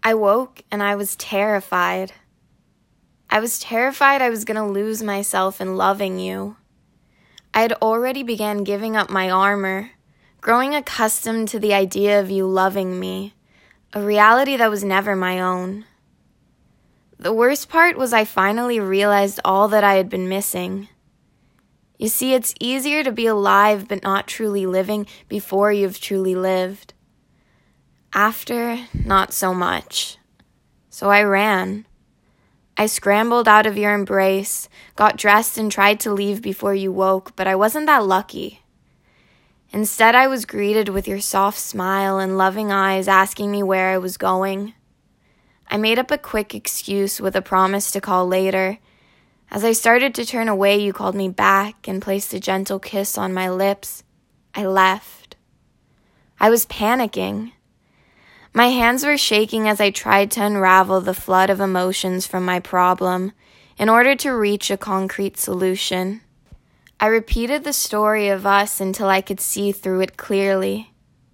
I woke and I was terrified. I was terrified I was going to lose myself in loving you. I had already began giving up my armor, growing accustomed to the idea of you loving me, a reality that was never my own. The worst part was I finally realized all that I had been missing. You see, it's easier to be alive but not truly living before you've truly lived. After, not so much. So I ran. I scrambled out of your embrace, got dressed and tried to leave before you woke, but I wasn't that lucky. Instead, I was greeted with your soft smile and loving eyes asking me where I was going. I made up a quick excuse with a promise to call later. As I started to turn away, you called me back and placed a gentle kiss on my lips. I left. I was panicking. My hands were shaking as I tried to unravel the flood of emotions from my problem in order to reach a concrete solution. I repeated the story of us until I could see through it clearly.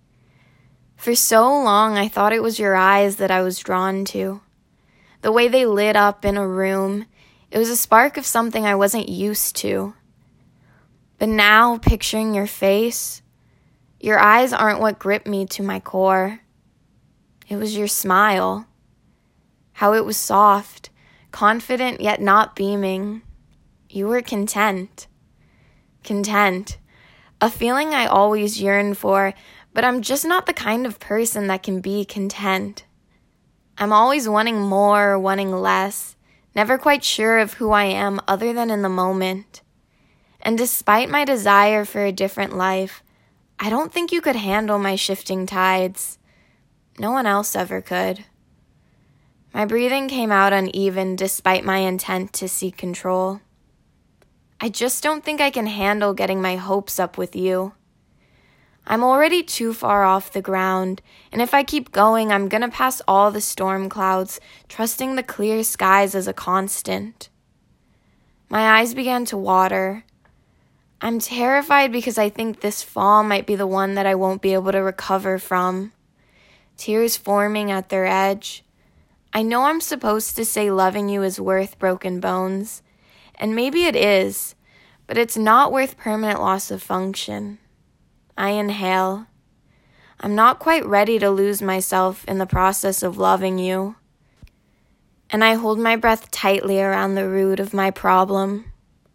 For so long, I thought it was your eyes that I was drawn to. The way they lit up in a room, it was a spark of something I wasn't used to. But now, picturing your face, your eyes aren't what gripped me to my core. It was your smile. How it was soft, confident yet not beaming. You were content. Content. A feeling I always yearned for, but I'm just not the kind of person that can be content. I'm always wanting more or wanting less, never quite sure of who I am other than in the moment. And despite my desire for a different life, I don't think you could handle my shifting tides. No one else ever could. My breathing came out uneven despite my intent to seek control. I just don't think I can handle getting my hopes up with you. I'm already too far off the ground, and if I keep going, I'm gonna pass all the storm clouds, trusting the clear skies as a constant. My eyes began to water. I'm terrified because I think this fall might be the one that I won't be able to recover from. Tears forming at their edge. I know I'm supposed to say loving you is worth broken bones, and maybe it is, but it's not worth permanent loss of function. I inhale. I'm not quite ready to lose myself in the process of loving you. And I hold my breath tightly around the root of my problem.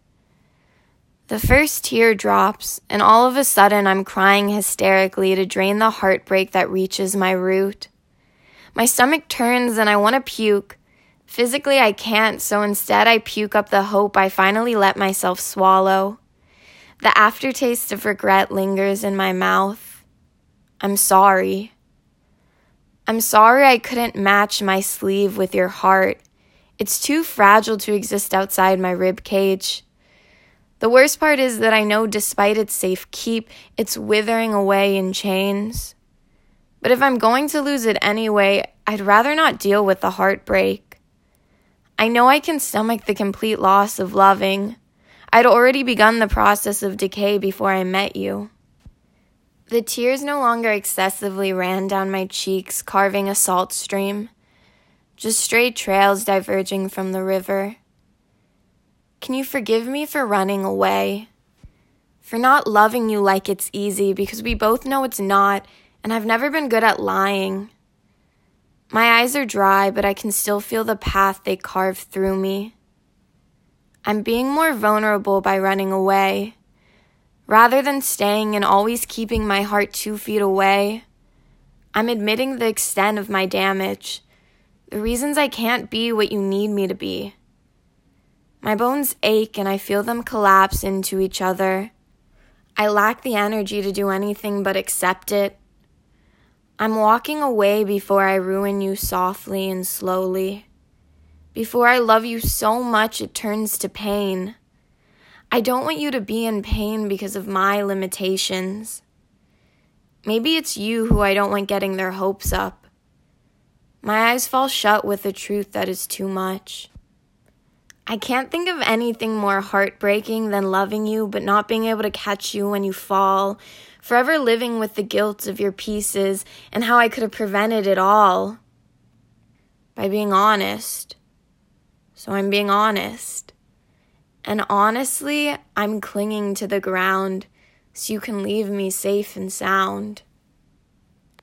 The first tear drops, and all of a sudden I'm crying hysterically to drain the heartbreak that reaches my root. My stomach turns and I want to puke. Physically I can't, so instead I puke up the hope I finally let myself swallow. The aftertaste of regret lingers in my mouth. I'm sorry. I'm sorry I couldn't match my sleeve with your heart. It's too fragile to exist outside my rib cage. The worst part is that I know despite its safe keep, it's withering away in chains. But if I'm going to lose it anyway, I'd rather not deal with the heartbreak. I know I can stomach the complete loss of loving. I'd already begun the process of decay before I met you. The tears no longer excessively ran down my cheeks, carving a salt stream. Just straight trails diverging from the river. Can you forgive me for running away? For not loving you like it's easy, because we both know it's not, and I've never been good at lying. My eyes are dry, but I can still feel the path they carve through me. I'm being more vulnerable by running away. Rather than staying and always keeping my heart 2 feet away, I'm admitting the extent of my damage, the reasons I can't be what you need me to be. My bones ache and I feel them collapse into each other. I lack the energy to do anything but accept it. I'm walking away before I ruin you softly and slowly. Before I love you so much it turns to pain. I don't want you to be in pain because of my limitations. Maybe it's you who I don't want getting their hopes up. My eyes fall shut with the truth that is too much. I can't think of anything more heartbreaking than loving you but not being able to catch you when you fall, forever living with the guilt of your pieces and how I could have prevented it all. by being honest. So I'm being honest. And honestly, I'm clinging to the ground so you can leave me safe and sound.